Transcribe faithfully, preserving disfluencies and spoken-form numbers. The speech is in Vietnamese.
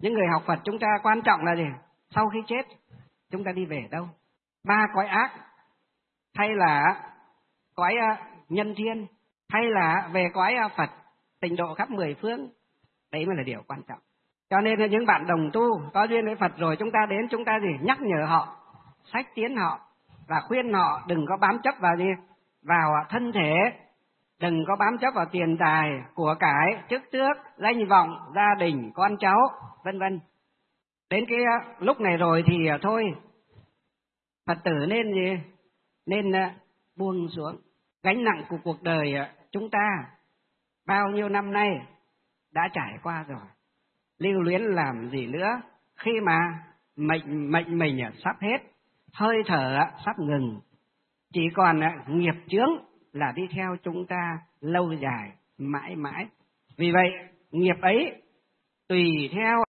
Những người học Phật chúng ta quan trọng là gì? Sau khi chết chúng ta đi về đâu? Ba cõi ác, hay là cõi nhân thiên, hay là về cõi Phật tịnh độ khắp mười phương? Đấy mới là điều quan trọng. Cho nên là những bạn đồng tu có duyên với Phật rồi, chúng ta đến chúng ta gì? Nhắc nhở họ, sách tiến họ và khuyên họ đừng có bám chấp vào gì? Vào thân thể, đừng có bám chấp vào tiền tài, của cải, chức tước, danh vọng, gia đình, con cháu, vân vân. Đến cái lúc này rồi thì thôi, Phật tử nên gì? Nên buông xuống gánh nặng của cuộc đời. Chúng ta bao nhiêu năm nay đã trải qua rồi, lưu luyến làm gì nữa, khi mà mệnh mệnh mình sắp hết, hơi thở sắp ngừng, chỉ còn nghiệp chướng là đi theo chúng ta lâu dài mãi mãi. Vì vậy nghiệp ấy tùy theo